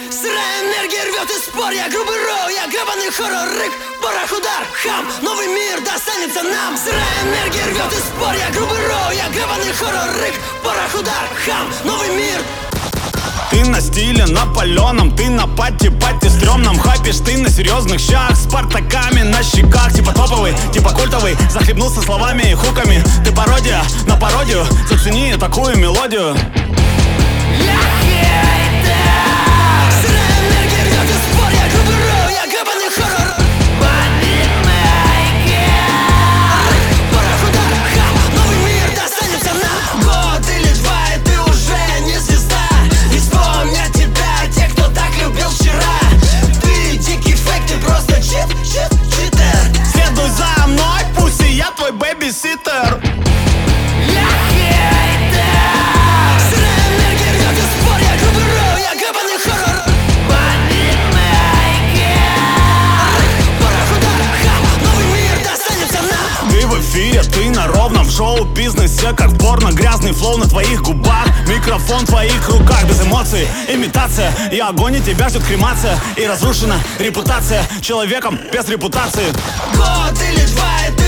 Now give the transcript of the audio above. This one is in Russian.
Сырая энергия рвет из спор, я грубый роу, я гребаный хоррор, рык, порох, удар, хам, новый мир достанется нам. Сырая энергия рвет из спор, я грубый роу, я гребаный хоррор, рык, порох, удар, хам, новый мир. Ты на стиле Наполеоном, ты на пати стрёмном. Хайпишь ты на серьезных щах, с спартаками на щеках. Типа топовый, типа культовый, захлебнулся словами и хуками. Ты пародия на пародию, зацени такую мелодию. Сырая энергия рвет из спор, я грубый роу, я гребаный хоррор. Порох, удар, хам, новый мир достанется нам. Год или два, и ты уже не звезда. И вспомнят тебя те, кто так любил вчера. Ты дикий фейк, ты просто читер. Следуй за мной, пусть и я твой бэби-ситер. Сырая энергия рвет из спор, я грубый роу, я гребаный хоррор. Порох, удар, хам, новый мир достанется нам. Ты в эфире, ты на ровном, в шоу-бизнесе как порно. Грязный флоу на твоих губах, микрофон в твоих руках. Без эмоций, имитация, и огонь, и тебя ждет кремация. И разрушена репутация человеком без репутации. Год или два, и ты